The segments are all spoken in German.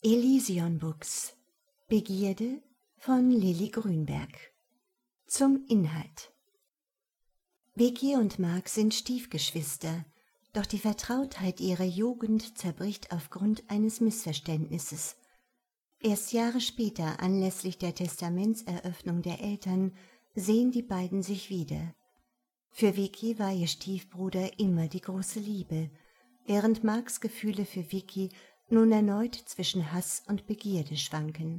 Elysion Books. Begierde von Lilli Grünberg. Zum Inhalt. Vicky und Mark sind Stiefgeschwister, doch die Vertrautheit ihrer Jugend zerbricht aufgrund eines Missverständnisses. Erst Jahre später, anlässlich der Testamentseröffnung der Eltern, sehen die beiden sich wieder. Für Vicky war ihr Stiefbruder immer die große Liebe, während Marks Gefühle für Vicky nun erneut zwischen Hass und Begierde schwanken.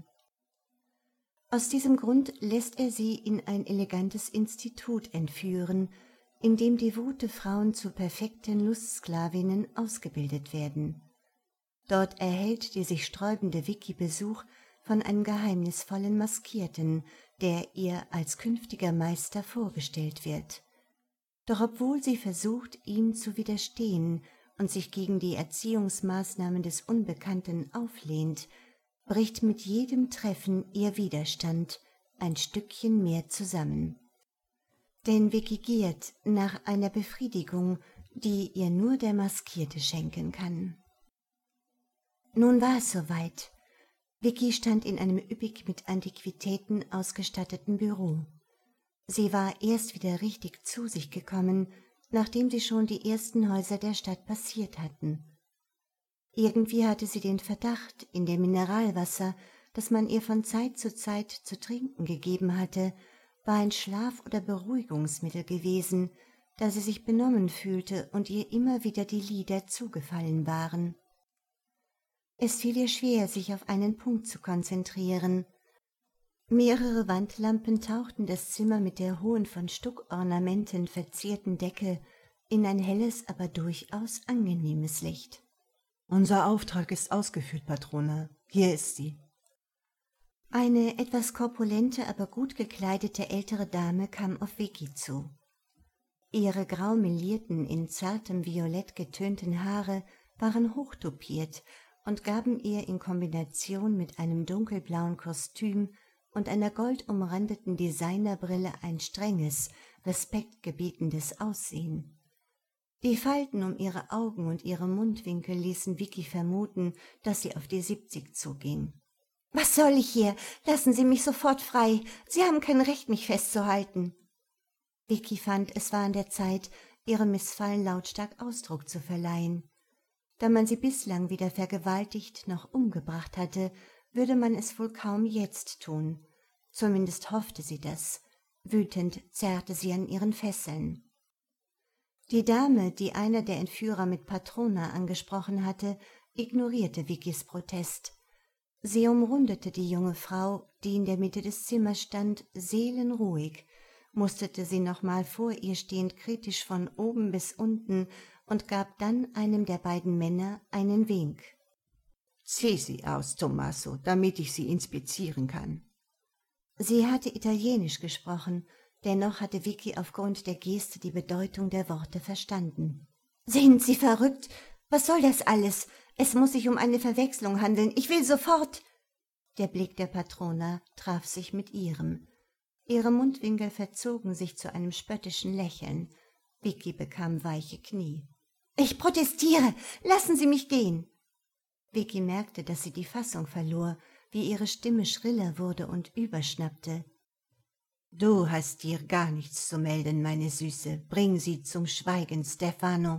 Aus diesem Grund lässt er sie in ein elegantes Institut entführen, in dem devote Frauen zu perfekten Lustsklavinnen ausgebildet werden. Dort erhält die sich sträubende Vicky Besuch von einem geheimnisvollen Maskierten, der ihr als künftiger Meister vorgestellt wird. Doch obwohl sie versucht, ihm zu widerstehen und sich gegen die Erziehungsmaßnahmen des Unbekannten auflehnt, bricht mit jedem Treffen ihr Widerstand ein Stückchen mehr zusammen. Denn Vicky giert nach einer Befriedigung, die ihr nur der Maskierte schenken kann. Nun war es soweit. Vicky stand in einem üppig mit Antiquitäten ausgestatteten Büro. Sie war erst wieder richtig zu sich gekommen, nachdem sie schon die ersten Häuser der Stadt passiert hatten. Irgendwie hatte sie den Verdacht, in dem Mineralwasser, das man ihr von Zeit zu trinken gegeben hatte, war ein Schlaf- oder Beruhigungsmittel gewesen, da sie sich benommen fühlte und ihr immer wieder die Lider zugefallen waren. Es fiel ihr schwer, sich auf einen Punkt zu konzentrieren. Mehrere Wandlampen tauchten das Zimmer mit der hohen, von Stuckornamenten verzierten Decke in ein helles, aber durchaus angenehmes Licht. »Unser Auftrag ist ausgeführt, Patrona. Hier ist sie.« Eine etwas korpulente, aber gut gekleidete ältere Dame kam auf Vicky zu. Ihre grau melierten, in zartem Violett getönten Haare waren hochtopiert und gaben ihr in Kombination mit einem dunkelblauen Kostüm und einer goldumrandeten Designerbrille ein strenges, respektgebietendes Aussehen. Die Falten um ihre Augen und ihre Mundwinkel ließen Vicky vermuten, dass sie auf die 70 zuging. »Was soll ich hier? Lassen Sie mich sofort frei. Sie haben kein Recht, mich festzuhalten.« Vicky fand, es war an der Zeit, ihrem Missfallen lautstark Ausdruck zu verleihen. Da man sie bislang weder vergewaltigt noch umgebracht hatte, würde man es wohl kaum jetzt tun. Zumindest hoffte sie das. Wütend zerrte sie an ihren Fesseln. Die Dame, die einer der Entführer mit Patrona angesprochen hatte, ignorierte Vickys Protest. Sie umrundete die junge Frau, die in der Mitte des Zimmers stand, seelenruhig, musterte sie nochmal vor ihr stehend kritisch von oben bis unten und gab dann einem der beiden Männer einen Wink. »Zieh sie aus, Tommaso, damit ich sie inspizieren kann.« Sie hatte Italienisch gesprochen, dennoch hatte Vicky aufgrund der Geste die Bedeutung der Worte verstanden. »Sind Sie verrückt? Was soll das alles? Es muss sich um eine Verwechslung handeln. Ich will sofort!« Der Blick der Patrona traf sich mit ihrem. Ihre Mundwinkel verzogen sich zu einem spöttischen Lächeln. Vicky bekam weiche Knie. »Ich protestiere! Lassen Sie mich gehen!« Vicky merkte, dass sie die Fassung verlor, wie ihre Stimme schriller wurde und überschnappte. »Du hast dir gar nichts zu melden, meine Süße. Bring sie zum Schweigen, Stefano.«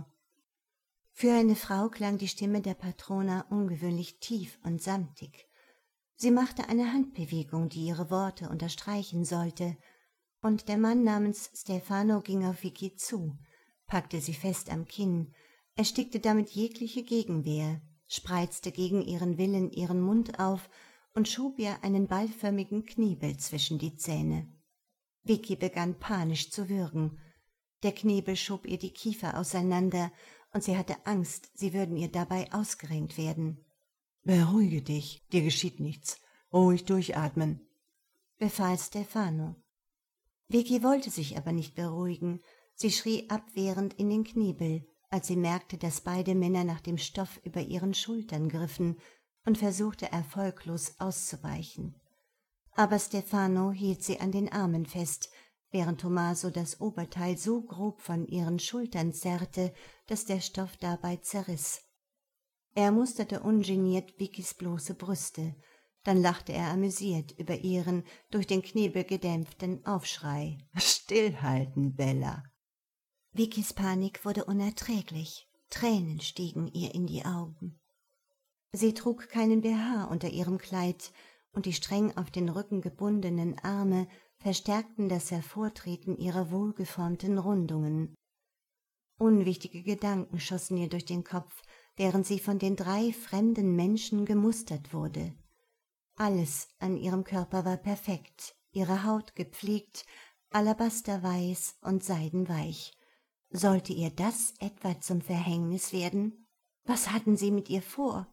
Für eine Frau klang die Stimme der Patrona ungewöhnlich tief und samtig. Sie machte eine Handbewegung, die ihre Worte unterstreichen sollte, und der Mann namens Stefano ging auf Vicky zu, packte sie fest am Kinn, erstickte damit jegliche Gegenwehr, spreizte gegen ihren Willen ihren Mund auf und schob ihr einen ballförmigen Kniebel zwischen die Zähne. Vicky begann panisch zu würgen. Der Knebel schob ihr die Kiefer auseinander, und sie hatte Angst, sie würden ihr dabei ausgerenkt werden. »Beruhige dich, dir geschieht nichts. Ruhig durchatmen«, befahl Stefano. Vicky wollte sich aber nicht beruhigen. Sie schrie abwehrend in den Kniebel, als sie merkte, dass beide Männer nach dem Stoff über ihren Schultern griffen und versuchte erfolglos auszuweichen. Aber Stefano hielt sie an den Armen fest, während Tommaso das Oberteil so grob von ihren Schultern zerrte, dass der Stoff dabei zerriss. Er musterte ungeniert Vickys bloße Brüste, dann lachte er amüsiert über ihren durch den Knebel gedämpften Aufschrei. »Stillhalten, Bella!« Vickys Panik wurde unerträglich, Tränen stiegen ihr in die Augen. Sie trug keinen BH unter ihrem Kleid, und die streng auf den Rücken gebundenen Arme verstärkten das Hervortreten ihrer wohlgeformten Rundungen. Unwichtige Gedanken schossen ihr durch den Kopf, während sie von den 3 fremden Menschen gemustert wurde. Alles an ihrem Körper war perfekt, ihre Haut gepflegt, alabasterweiß und seidenweich. Sollte ihr das etwa zum Verhängnis werden? Was hatten sie mit ihr vor?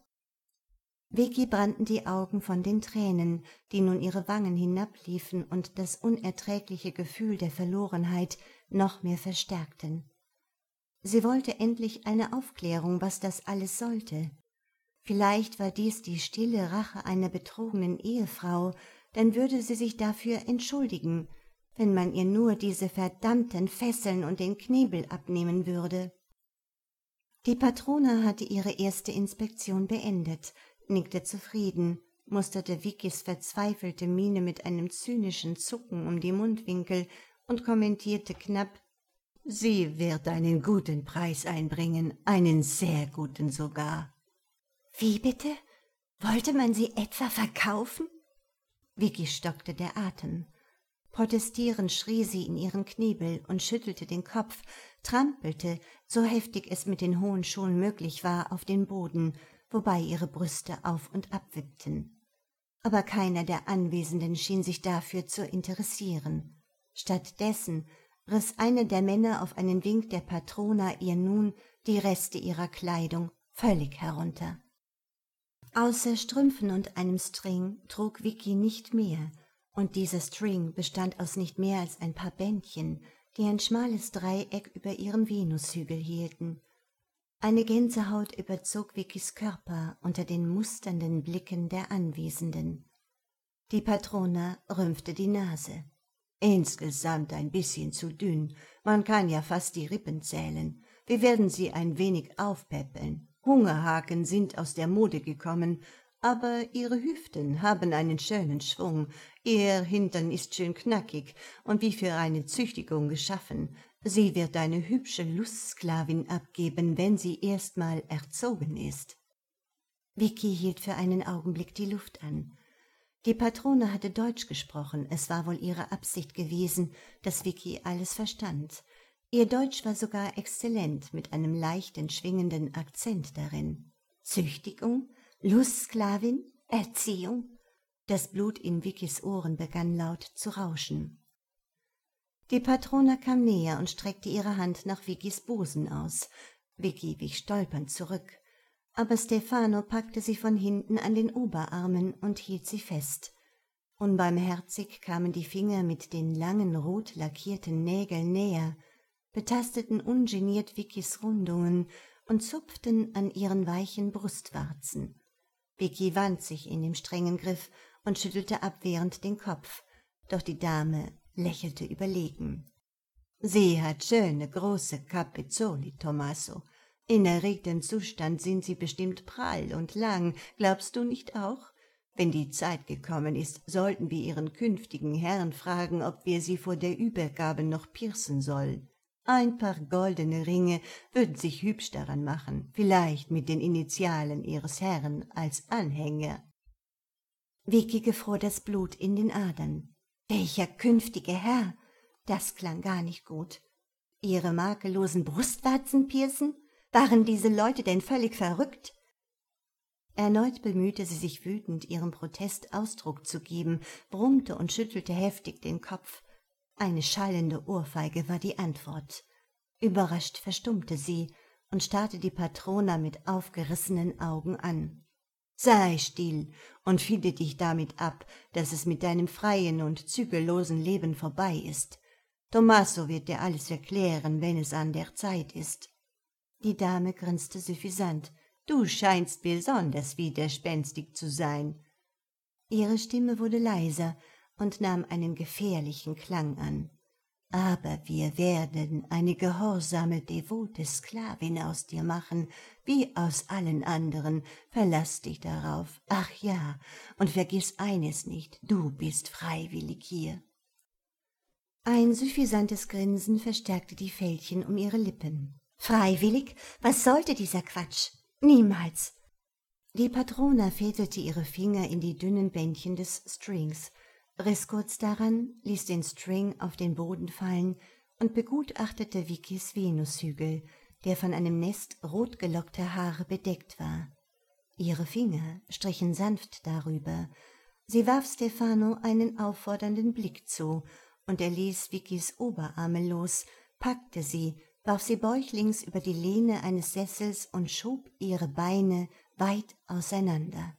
Vicky brannten die Augen von den Tränen, die nun ihre Wangen hinabliefen und das unerträgliche Gefühl der Verlorenheit noch mehr verstärkten. Sie wollte endlich eine Aufklärung, was das alles sollte. Vielleicht war dies die stille Rache einer betrogenen Ehefrau, dann würde sie sich dafür entschuldigen, wenn man ihr nur diese verdammten Fesseln und den Knebel abnehmen würde. Die Patrone hatte ihre erste Inspektion beendet, nickte zufrieden, musterte Vickys verzweifelte Miene mit einem zynischen Zucken um die Mundwinkel und kommentierte knapp: »Sie wird einen guten Preis einbringen, einen sehr guten sogar.« »Wie bitte? Wollte man sie etwa verkaufen?« Vicky stockte der Atem. Protestierend schrie sie in ihren Knebel und schüttelte den Kopf, trampelte, so heftig es mit den hohen Schuhen möglich war, auf den Boden, wobei ihre Brüste auf und ab wippten. Aber keiner der Anwesenden schien sich dafür zu interessieren. Stattdessen riss einer der Männer auf einen Wink der Patrona ihr nun die Reste ihrer Kleidung völlig herunter. Außer Strümpfen und einem String trug Vicky nicht mehr, und dieser String bestand aus nicht mehr als ein paar Bändchen, die ein schmales Dreieck über ihrem Venushügel hielten. Eine Gänsehaut überzog Vickys Körper unter den musternden Blicken der Anwesenden. Die Patrona rümpfte die Nase. »Insgesamt ein bisschen zu dünn, man kann ja fast die Rippen zählen. Wir werden sie ein wenig aufpäppeln. Hungerhaken sind aus der Mode gekommen, aber ihre Hüften haben einen schönen Schwung, ihr Hintern ist schön knackig und wie für eine Züchtigung geschaffen. Sie wird eine hübsche Lustsklavin abgeben, wenn sie erst mal erzogen ist.« Vicky hielt für einen Augenblick die Luft an. Die Patrone hatte Deutsch gesprochen, es war wohl ihre Absicht gewesen, dass Vicky alles verstand. Ihr Deutsch war sogar exzellent, mit einem leichten, schwingenden Akzent darin. Züchtigung? Lustsklavin? Erziehung? Das Blut in Vickys Ohren begann laut zu rauschen. Die Patrone kam näher und streckte ihre Hand nach Vickys Busen aus. Vicky wich stolpernd zurück, aber Stefano packte sie von hinten an den Oberarmen und hielt sie fest. Unbarmherzig kamen die Finger mit den langen, rot lackierten Nägeln näher, betasteten ungeniert Vickys Rundungen und zupften an ihren weichen Brustwarzen. Vicky wand sich in dem strengen Griff und schüttelte abwehrend den Kopf, doch die Dame lächelte überlegen. »Sie hat schöne, große Capezzoli, Tommaso. In erregtem Zustand sind sie bestimmt prall und lang, glaubst du nicht auch? Wenn die Zeit gekommen ist, sollten wir ihren künftigen Herrn fragen, ob wir sie vor der Übergabe noch piercen sollen. Ein paar goldene Ringe würden sich hübsch daran machen, vielleicht mit den Initialen ihres Herrn als Anhänger.« Vicky gefror das Blut in den Adern. Welcher künftige Herr? Das klang gar nicht gut. Ihre makellosen Brustwarzen piercen? Waren diese Leute denn völlig verrückt? Erneut bemühte sie sich wütend, ihrem Protest Ausdruck zu geben, brummte und schüttelte heftig den Kopf. Eine schallende Ohrfeige war die Antwort. Überrascht verstummte sie und starrte die Patrona mit aufgerissenen Augen an. »Sei still und finde dich damit ab, dass es mit deinem freien und zügellosen Leben vorbei ist. Tommaso wird dir alles erklären, wenn es an der Zeit ist.« Die Dame grinste suffisant. »Du scheinst besonders widerspenstig zu sein.« Ihre Stimme wurde leiser und nahm einen gefährlichen Klang an. aber wir werden eine gehorsame, devote Sklavin aus dir machen, wie aus allen anderen. Verlass dich darauf. Ach ja, und vergiss eines nicht, du bist freiwillig hier.« Ein suffisantes Grinsen verstärkte die Fältchen um ihre Lippen. »Freiwillig? Was sollte dieser Quatsch? Niemals!« Die Patrona fädelte ihre Finger in die dünnen Bändchen des Strings, riss kurz daran, ließ den String auf den Boden fallen und begutachtete Vickys Venushügel, der von einem Nest rotgelockter Haare bedeckt war. Ihre Finger strichen sanft darüber. Sie warf Stefano einen auffordernden Blick zu, und er ließ Vickys Oberarme los, packte sie, warf sie bäuchlings über die Lehne eines Sessels und schob ihre Beine weit auseinander.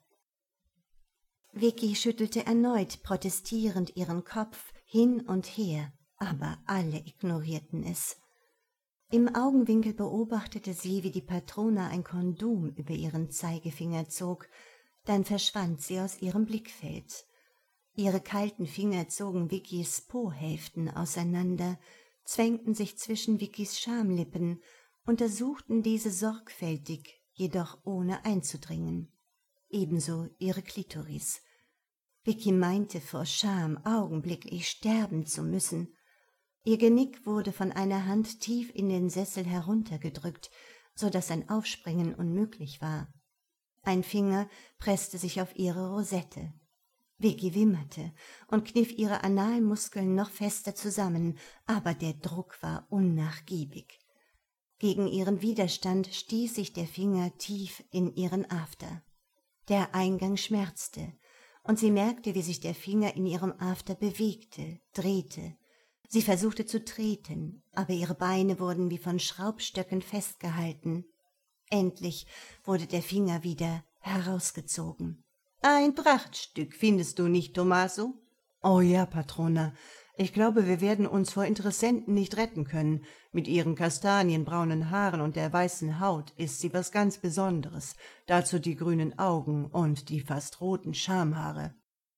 Vicky schüttelte erneut protestierend ihren Kopf hin und her, aber alle ignorierten es. Im Augenwinkel beobachtete sie, wie die Patrona ein Kondom über ihren Zeigefinger zog, dann verschwand sie aus ihrem Blickfeld. Ihre kalten Finger zogen Vickys Po-Hälften auseinander, zwängten sich zwischen Vickys Schamlippen, untersuchten diese sorgfältig, jedoch ohne einzudringen. Ebenso ihre Klitoris. Vicky meinte vor Scham augenblicklich sterben zu müssen. Ihr Genick wurde von einer Hand tief in den Sessel heruntergedrückt, so daß ein Aufspringen unmöglich war. Ein Finger presste sich auf ihre Rosette. Vicky wimmerte und kniff ihre Analmuskeln noch fester zusammen, aber der Druck war unnachgiebig. Gegen ihren Widerstand stieß sich der Finger tief in ihren After. Der Eingang schmerzte, und sie merkte, wie sich der Finger in ihrem After bewegte, drehte. Sie versuchte zu treten, aber ihre Beine wurden wie von Schraubstöcken festgehalten. Endlich wurde der Finger wieder herausgezogen. »Ein Prachtstück, findest du nicht, Tommaso?« »Oh ja, Patrona. Ich glaube, wir werden uns vor Interessenten nicht retten können. Mit ihren kastanienbraunen Haaren und der weißen Haut ist sie was ganz Besonderes. Dazu die grünen Augen und die fast roten Schamhaare.«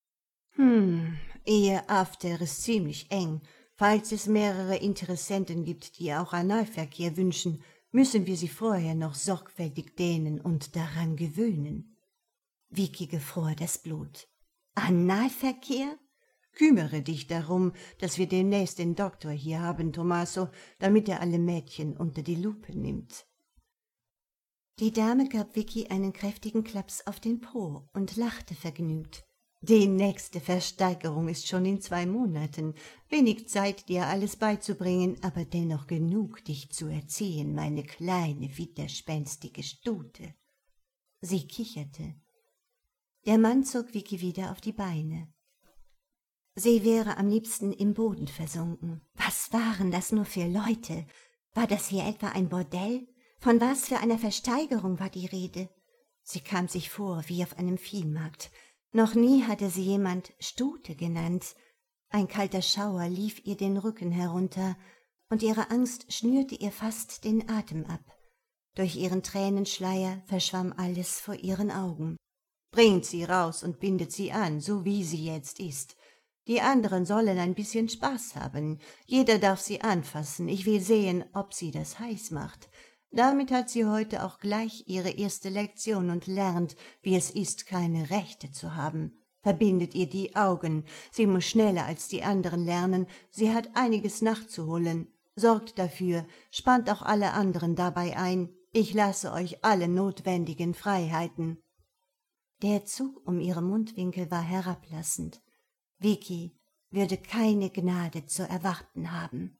Ihr After ist ziemlich eng. Falls es mehrere Interessenten gibt, die auch Analverkehr wünschen, müssen wir sie vorher noch sorgfältig dehnen und daran gewöhnen.« Vicky gefror das Blut. »Analverkehr?« »Kümmere dich darum, dass wir demnächst den Doktor hier haben, Tommaso, damit er alle Mädchen unter die Lupe nimmt.« Die Dame gab Vicky einen kräftigen Klaps auf den Po und lachte vergnügt. »Die nächste Versteigerung ist schon in 2 Monaten. Wenig Zeit, dir alles beizubringen, aber dennoch genug, dich zu erziehen, meine kleine, widerspenstige Stute.« Sie kicherte. Der Mann zog Vicky wieder auf die Beine. Sie wäre am liebsten im Boden versunken. Was waren das nur für Leute? War das hier etwa ein Bordell? Von was für einer Versteigerung war die Rede? Sie kam sich vor wie auf einem Viehmarkt. Noch nie hatte sie jemand Stute genannt. Ein kalter Schauer lief ihr den Rücken herunter, und ihre Angst schnürte ihr fast den Atem ab. Durch ihren Tränenschleier verschwamm alles vor ihren Augen. »Bringt sie raus und bindet sie an, so wie sie jetzt ist. Die anderen sollen ein bisschen Spaß haben. Jeder darf sie anfassen. Ich will sehen, ob sie das heiß macht. Damit hat sie heute auch gleich ihre erste Lektion und lernt, wie es ist, keine Rechte zu haben. Verbindet ihr die Augen. Sie muss schneller als die anderen lernen. Sie hat einiges nachzuholen. Sorgt dafür, spannt auch alle anderen dabei ein. Ich lasse euch alle notwendigen Freiheiten.« Der Zug um ihre Mundwinkel war herablassend. Vicky würde keine Gnade zu erwarten haben.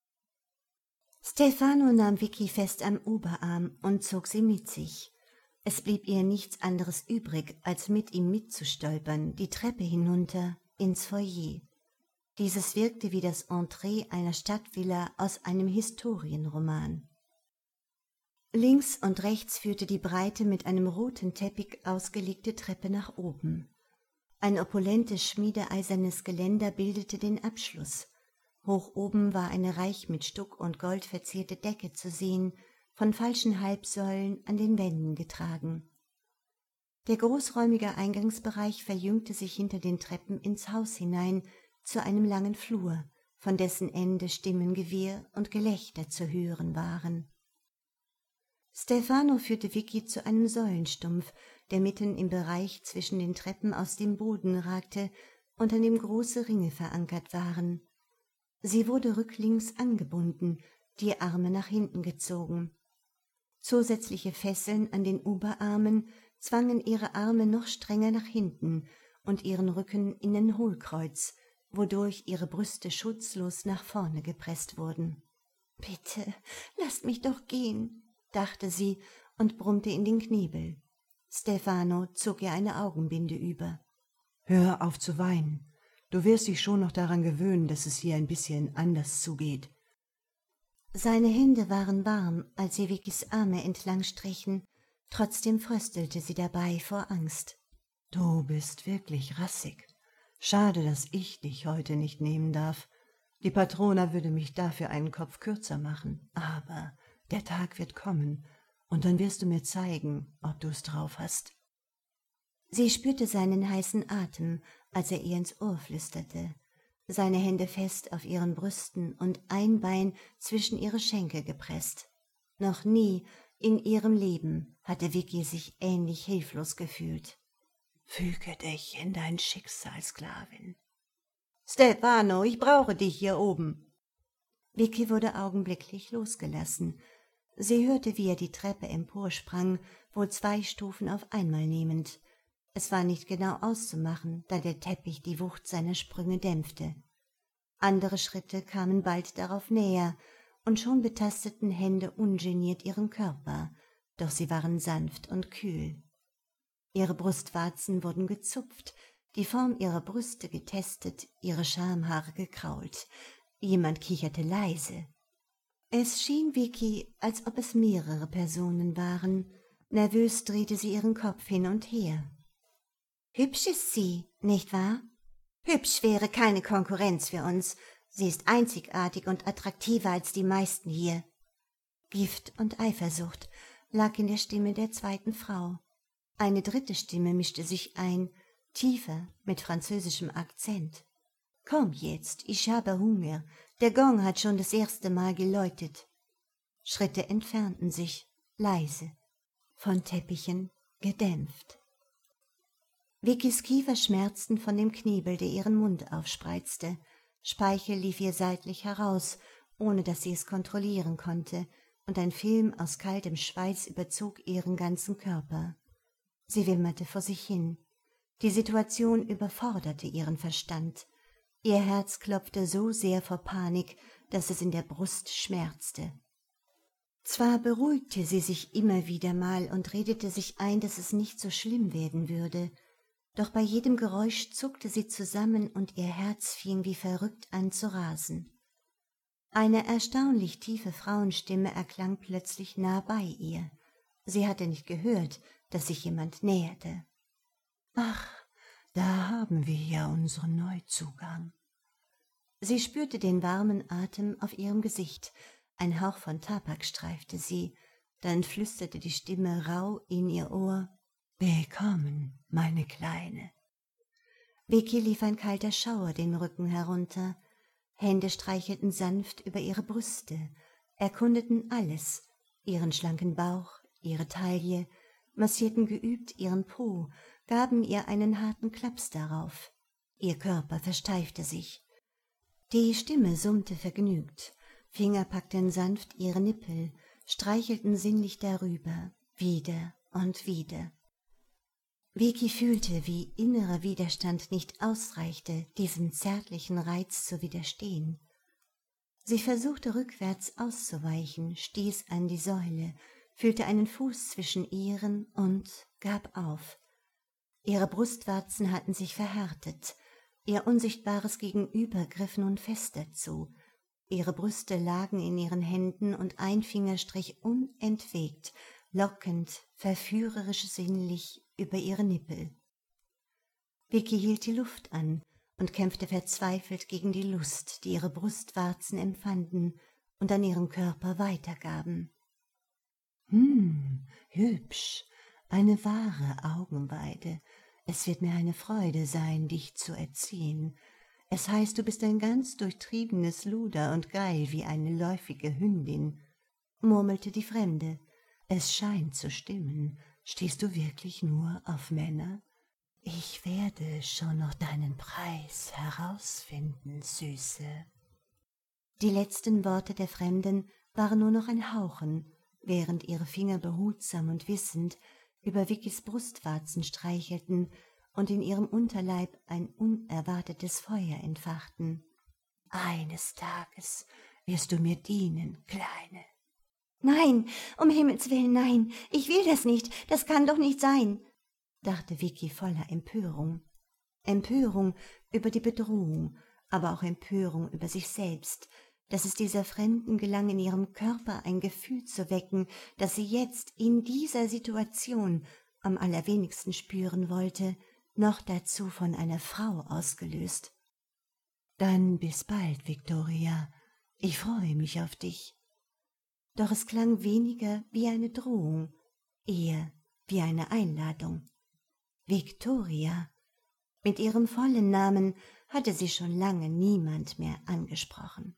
Stefano nahm Vicky fest am Oberarm und zog sie mit sich. Es blieb ihr nichts anderes übrig, als mit ihm mitzustolpern, die Treppe hinunter ins Foyer. Dieses wirkte wie das Entree einer Stadtvilla aus einem Historienroman. Links und rechts führte die breite, mit einem roten Teppich ausgelegte Treppe nach oben. Ein opulentes schmiedeeisernes Geländer bildete den Abschluss. Hoch oben war eine reich mit Stuck und Gold verzierte Decke zu sehen, von falschen Halbsäulen an den Wänden getragen. Der großräumige Eingangsbereich verjüngte sich hinter den Treppen ins Haus hinein zu einem langen Flur, von dessen Ende Stimmengewirr und Gelächter zu hören waren. Stefano führte Vicky zu einem Säulenstumpf, der mitten im Bereich zwischen den Treppen aus dem Boden ragte und an dem große Ringe verankert waren. Sie wurde rücklings angebunden, die Arme nach hinten gezogen. Zusätzliche Fesseln an den Oberarmen zwangen ihre Arme noch strenger nach hinten und ihren Rücken in ein Hohlkreuz, wodurch ihre Brüste schutzlos nach vorne gepresst wurden. »Bitte, lasst mich doch gehen«, dachte sie und brummte in den Knebel. Stefano zog ihr eine Augenbinde über. »Hör auf zu weinen. Du wirst dich schon noch daran gewöhnen, dass es hier ein bisschen anders zugeht.« Seine Hände waren warm, als sie Vickys Arme entlang strichen, trotzdem fröstelte sie dabei vor Angst. »Du bist wirklich rassig. Schade, dass ich dich heute nicht nehmen darf. Die Patrona würde mich dafür einen Kopf kürzer machen, aber der Tag wird kommen, und dann wirst du mir zeigen, ob du's drauf hast.« Sie spürte seinen heißen Atem, als er ihr ins Ohr flüsterte, seine Hände fest auf ihren Brüsten und ein Bein zwischen ihre Schenkel gepresst. Noch nie in ihrem Leben hatte Vicky sich ähnlich hilflos gefühlt. »Füge dich in dein Schicksal, Sklavin.« »Stefano, ich brauche dich hier oben.« Vicky wurde augenblicklich losgelassen. Sie hörte, wie er die Treppe emporsprang, wohl 2 Stufen auf einmal nehmend. Es war nicht genau auszumachen, da der Teppich die Wucht seiner Sprünge dämpfte. Andere Schritte kamen bald darauf näher, und schon betasteten Hände ungeniert ihren Körper, doch sie waren sanft und kühl. Ihre Brustwarzen wurden gezupft, die Form ihrer Brüste getestet, ihre Schamhaare gekrault. Jemand kicherte leise. Es schien Vicky, als ob es mehrere Personen waren. Nervös drehte sie ihren Kopf hin und her. »Hübsch ist sie, nicht wahr? Hübsch wäre keine Konkurrenz für uns. Sie ist einzigartig und attraktiver als die meisten hier.« Gift und Eifersucht lag in der Stimme der zweiten Frau. Eine dritte Stimme mischte sich ein, tiefer, mit französischem Akzent. »Komm jetzt, ich habe Hunger. Der Gong hat schon das 1. Mal geläutet.« Schritte entfernten sich, leise, von Teppichen gedämpft. Vickys Kiefer schmerzten von dem Knebel, der ihren Mund aufspreizte. Speichel lief ihr seitlich heraus, ohne dass sie es kontrollieren konnte, und ein Film aus kaltem Schweiß überzog ihren ganzen Körper. Sie wimmerte vor sich hin. Die Situation überforderte ihren Verstand. Ihr Herz klopfte so sehr vor Panik, dass es in der Brust schmerzte. Zwar beruhigte sie sich immer wieder mal und redete sich ein, dass es nicht so schlimm werden würde, doch bei jedem Geräusch zuckte sie zusammen und ihr Herz fing wie verrückt an zu rasen. Eine erstaunlich tiefe Frauenstimme erklang plötzlich nah bei ihr. Sie hatte nicht gehört, dass sich jemand näherte. »Ach, da haben wir ja unseren Neuzugang.« Sie spürte den warmen Atem auf ihrem Gesicht. Ein Hauch von Tabak streifte sie. Dann flüsterte die Stimme rauh in ihr Ohr. »Willkommen, meine Kleine.« Vicky lief ein kalter Schauer den Rücken herunter. Hände streichelten sanft über ihre Brüste, erkundeten alles, ihren schlanken Bauch, ihre Taille, massierten geübt ihren Po, gaben ihr einen harten Klaps darauf. Ihr Körper versteifte sich. Die Stimme summte vergnügt, Finger packten sanft ihre Nippel, streichelten sinnlich darüber, wieder und wieder. Vicky fühlte, wie innerer Widerstand nicht ausreichte, diesem zärtlichen Reiz zu widerstehen. Sie versuchte rückwärts auszuweichen, stieß an die Säule, fühlte einen Fuß zwischen ihren und gab auf. Ihre Brustwarzen hatten sich verhärtet, ihr unsichtbares Gegenüber griff nun fester zu. Ihre Brüste lagen in ihren Händen und ein Finger strich unentwegt, lockend, verführerisch sinnlich über ihre Nippel. Vicky hielt die Luft an und kämpfte verzweifelt gegen die Lust, die ihre Brustwarzen empfanden und an ihrem Körper weitergaben. Hübsch, eine wahre Augenweide. Es wird mir eine Freude sein, dich zu erziehen. Es heißt, du bist ein ganz durchtriebenes Luder und geil wie eine läufige Hündin«, murmelte die Fremde. »Es scheint zu stimmen. Stehst du wirklich nur auf Männer?« »Ich werde schon noch deinen Preis herausfinden, Süße.« Die letzten Worte der Fremden waren nur noch ein Hauchen, während ihre Finger behutsam und wissend über Vickys Brustwarzen streichelten und in ihrem Unterleib ein unerwartetes Feuer entfachten. »Eines Tages wirst du mir dienen, Kleine.« »Nein, um Himmels willen, nein, ich will das nicht, das kann doch nicht sein«, dachte Vicky voller Empörung. Empörung über die Bedrohung, aber auch Empörung über sich selbst, dass es dieser Fremden gelang, in ihrem Körper ein Gefühl zu wecken, das sie jetzt in dieser Situation am allerwenigsten spüren wollte, noch dazu von einer Frau ausgelöst. »Dann bis bald, Victoria. Ich freue mich auf dich.« Doch es klang weniger wie eine Drohung, eher wie eine Einladung. Victoria. Mit ihrem vollen Namen hatte sie schon lange niemand mehr angesprochen.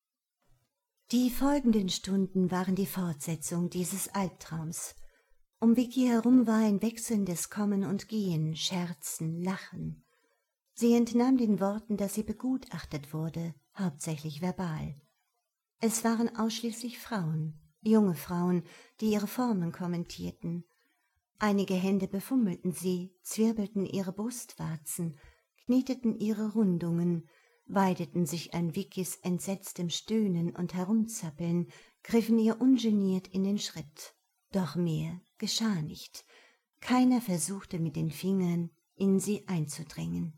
Die folgenden Stunden waren die Fortsetzung dieses Albtraums. Um Vicky herum war ein wechselndes Kommen und Gehen, Scherzen, Lachen. Sie entnahm den Worten, dass sie begutachtet wurde, hauptsächlich verbal. Es waren ausschließlich Frauen, junge Frauen, die ihre Formen kommentierten. Einige Hände befummelten sie, zwirbelten ihre Brustwarzen, kneteten ihre Rundungen, weideten sich an Vickys entsetztem Stöhnen und Herumzappeln, griffen ihr ungeniert in den Schritt. Doch mehr geschah nicht. Keiner versuchte mit den Fingern, in sie einzudringen.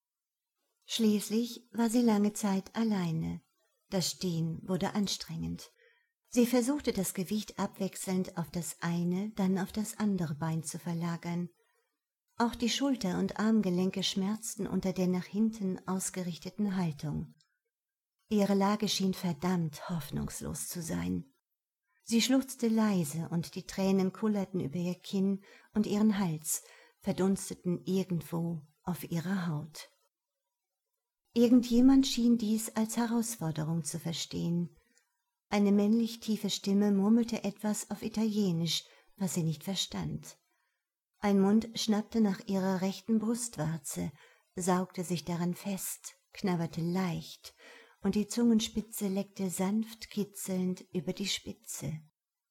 Schließlich war sie lange Zeit alleine. Das Stehen wurde anstrengend. Sie versuchte, das Gewicht abwechselnd auf das eine, dann auf das andere Bein zu verlagern. Auch die Schulter- und Armgelenke schmerzten unter der nach hinten ausgerichteten Haltung. Ihre Lage schien verdammt hoffnungslos zu sein. Sie schluchzte leise und die Tränen kullerten über ihr Kinn und ihren Hals, verdunsteten irgendwo auf ihrer Haut. Irgendjemand schien dies als Herausforderung zu verstehen. Eine männlich tiefe Stimme murmelte etwas auf Italienisch, was sie nicht verstand. Ein Mund schnappte nach ihrer rechten Brustwarze, saugte sich daran fest, knabberte leicht, und die Zungenspitze leckte sanft kitzelnd über die Spitze.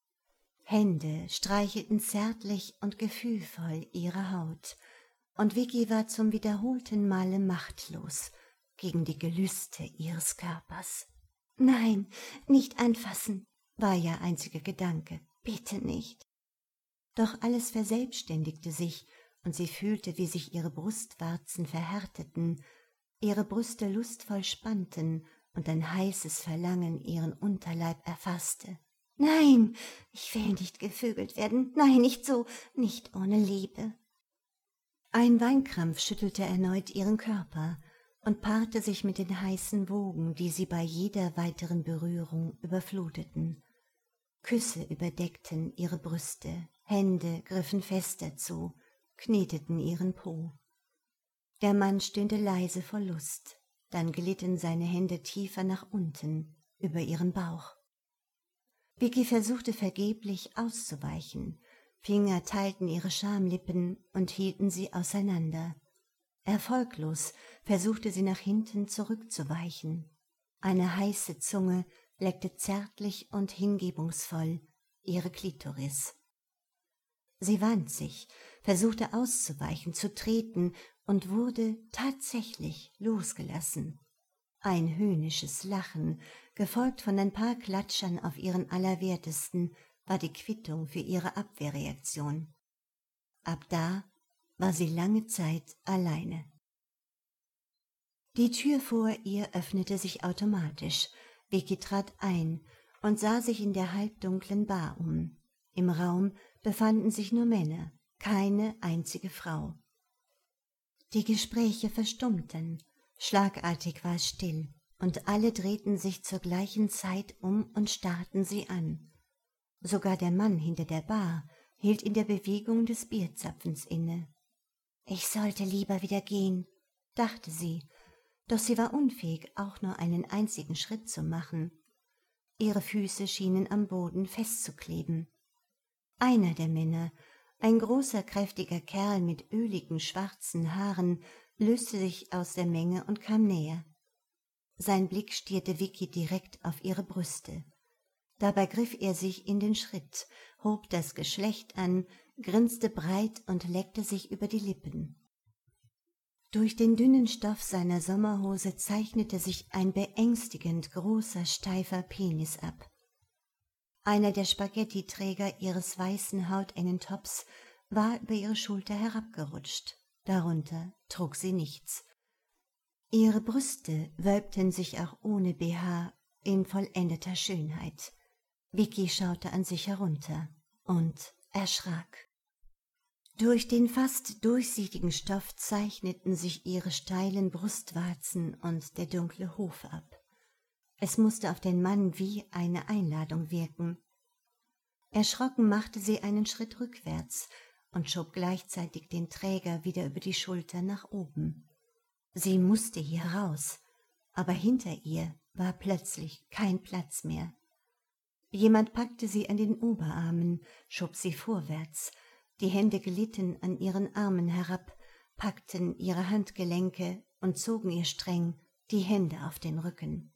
Hände streichelten zärtlich und gefühlvoll ihre Haut, und Vicky war zum wiederholten Male machtlos gegen die Gelüste ihres Körpers. »Nein, nicht anfassen«, war ihr einziger Gedanke. »Bitte nicht.« Doch alles verselbstständigte sich, und sie fühlte, wie sich ihre Brustwarzen verhärteten, ihre Brüste lustvoll spannten und ein heißes Verlangen ihren Unterleib erfasste. »Nein, ich will nicht gevögelt werden, nein, nicht so, nicht ohne Liebe.« Ein Weinkrampf schüttelte erneut ihren Körper und paarte sich mit den heißen Wogen, die sie bei jeder weiteren Berührung überfluteten. Küsse überdeckten ihre Brüste, Hände griffen fester zu, kneteten ihren Po. Der Mann stöhnte leise vor Lust, dann glitten seine Hände tiefer nach unten, über ihren Bauch. Vicky versuchte vergeblich auszuweichen, Finger teilten ihre Schamlippen und hielten sie auseinander. Erfolglos versuchte sie nach hinten zurückzuweichen. Eine heiße Zunge leckte zärtlich und hingebungsvoll ihre Klitoris. Sie wand sich, versuchte auszuweichen, zu treten und wurde tatsächlich losgelassen. Ein höhnisches Lachen, gefolgt von ein paar Klatschern auf ihren Allerwertesten, war die Quittung für ihre Abwehrreaktion. Ab da war sie lange Zeit alleine. Die Tür vor ihr öffnete sich automatisch. Vicky trat ein und sah sich in der halbdunklen Bar um. Im Raum befanden sich nur Männer, keine einzige Frau. Die Gespräche verstummten. Schlagartig war es still, und alle drehten sich zur gleichen Zeit um und starrten sie an. Sogar der Mann hinter der Bar hielt in der Bewegung des Bierzapfens inne. »Ich sollte lieber wieder gehen«, dachte sie. doch sie war unfähig, auch nur einen einzigen Schritt zu machen. Ihre Füße schienen am Boden festzukleben. Einer der Männer, ein großer, kräftiger Kerl mit öligen, schwarzen Haaren, löste sich aus der Menge und kam näher. Sein Blick stierte Vicky direkt auf ihre Brüste. Dabei griff er sich in den Schritt, hob das Geschlecht an, grinste breit und leckte sich über die Lippen. Durch den dünnen Stoff seiner Sommerhose zeichnete sich ein beängstigend großer, steifer Penis ab. Einer der Spaghettiträger ihres weißen, hautengen Tops war über ihre Schulter herabgerutscht. Darunter trug sie nichts. Ihre Brüste wölbten sich auch ohne BH in vollendeter Schönheit. Vicky schaute an sich herunter und erschrak. Durch den fast durchsichtigen Stoff zeichneten sich ihre steilen Brustwarzen und der dunkle Hof ab. Es musste auf den Mann wie eine Einladung wirken. Erschrocken machte sie einen Schritt rückwärts und schob gleichzeitig den Träger wieder über die Schulter nach oben. Sie musste hier raus, aber hinter ihr war plötzlich kein Platz mehr. Jemand packte sie an den Oberarmen, schob sie vorwärts, die Hände glitten an ihren Armen herab, packten ihre Handgelenke und zogen ihr streng die Hände auf den Rücken.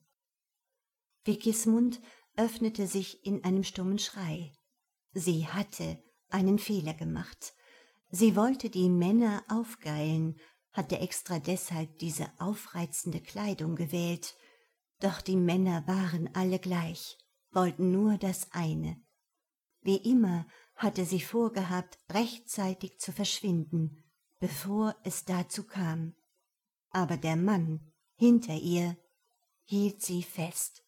Vickys Mund öffnete sich in einem stummen Schrei. Sie hatte einen Fehler gemacht. Sie wollte die Männer aufgeilen, hatte extra deshalb diese aufreizende Kleidung gewählt. Doch die Männer waren alle gleich, wollten nur das eine. Wie immer hatte sie vorgehabt, rechtzeitig zu verschwinden, bevor es dazu kam. Aber der Mann hinter ihr hielt sie fest.